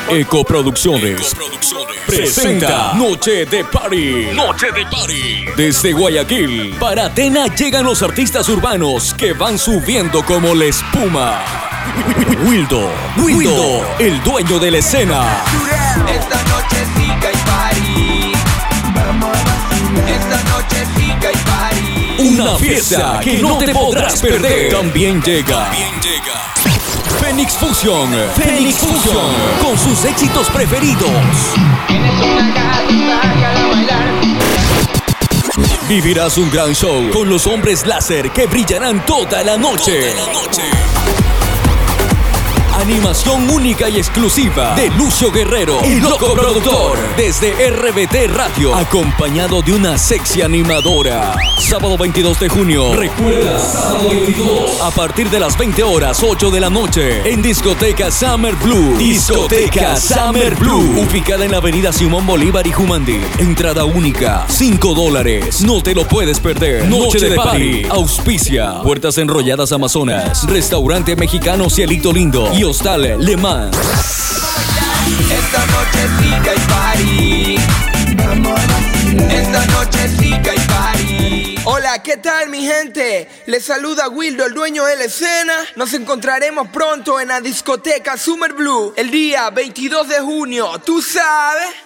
Ecoproducciones presenta Noche de Party. Desde Guayaquil, para Atena llegan los artistas urbanos que van subiendo como la espuma. Wildo, el dueño de la escena. Esta noche sí que hay party. Esta noche sí que hay party. Una fiesta que no te podrás perder. También llega Phoenix Fusion, con sus éxitos preferidos. Tienes una gata, sácala a bailar. Vivirás un gran show con los hombres láser que brillarán toda la noche. Animación única y exclusiva de Lucio Guerrero, el loco productor, desde RBT Radio, acompañado de una sexy animadora. Sábado 22 de junio, recuerda, sábado 22, a partir de las 20 horas, 8 de la noche, en Discoteca Summer Blue. Discoteca Summer Blue, ubicada en la avenida Simón Bolívar y Jumandí. Entrada única, $5. No te lo puedes perder. Noche de Party. Auspicia Puertas Enrolladas Amazonas, Restaurante Mexicano Cielito Lindo y Hostal Le Mans. Esta noche sí que hay party. Esta noche sí que hay party. Hola, ¿qué tal mi gente? Les saluda Wildo, el dueño de la escena. Nos encontraremos pronto en la discoteca Summer Blue el día 22 de junio. ¿Tú sabes?